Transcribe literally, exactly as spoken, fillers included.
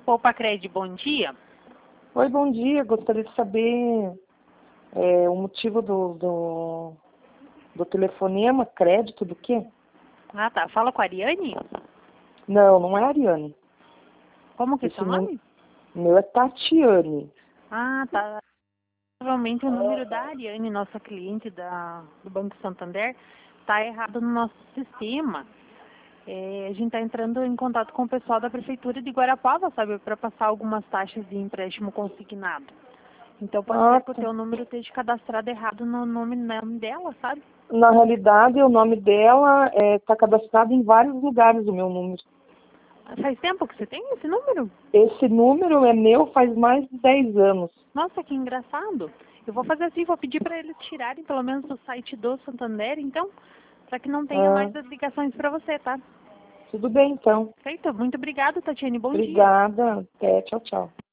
Poupa Cred, bom dia. Oi, bom dia. Gostaria de saber é, o motivo do, do, do telefonema, crédito do quê? Ah, tá. Fala com a Ariane? Não, não é Ariane. Como que é Esse seu nome? meu é Tatiane. Ah, tá. Provavelmente o número da Ariane, nossa cliente da, do Banco Santander, está errado no nosso sistema. É, a gente está entrando em contato com o pessoal da Prefeitura de Guarapuava, sabe, para passar algumas taxas de empréstimo consignado. Então pode Ah, ser que o tá. teu número esteja cadastrado errado no nome, nome dela, sabe? Na realidade, o nome dela está cadastrado em vários lugares, o meu número. Faz tempo que você tem esse número? Esse número é meu faz mais de dez anos. Nossa, que engraçado. Eu vou fazer assim, vou pedir para eles tirarem pelo menos do site do Santander, então, para que não tenha Ah, mais as ligações para você, tá? tudo bem, então. Feito. Muito obrigada, Tatiane. Bom dia. Obrigada. Até, tchau, tchau.